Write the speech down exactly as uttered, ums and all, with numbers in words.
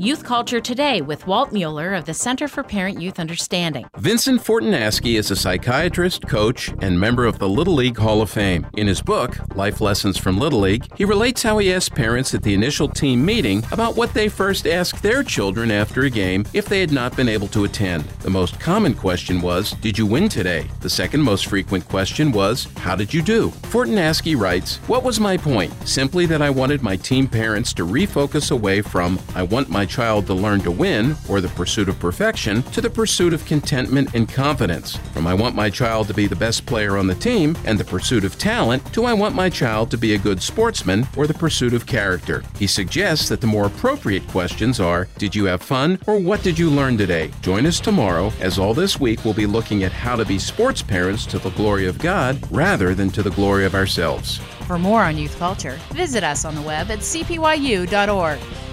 Youth Culture Today with Walt Mueller of the Center for Parent-Youth Understanding. Vincent Fortanaski is a psychiatrist, coach, and member of the Little League Hall of Fame. In his book, Life Lessons from Little League, he relates how he asked parents at the initial team meeting about what they first asked their children after a game if they had not been able to attend. The most common question was, "Did you win today?" The second most frequent question was, "How did you do?" Fortanaski writes, "What was my point? Simply that I wanted my team parents to refocus away from, I want my child to learn to win, or the pursuit of perfection, to the pursuit of contentment and confidence. From I want my child to be the best player on the team and the pursuit of talent, to I want my child to be a good sportsman, or the pursuit of character." He suggests that the more appropriate questions are, "Did you have fun?" or "What did you learn today?" Join us tomorrow, as all this week we'll be looking at how to be sports parents to the glory of God rather than to the glory of ourselves. For more on youth culture, visit us on the web at c p y u dot org.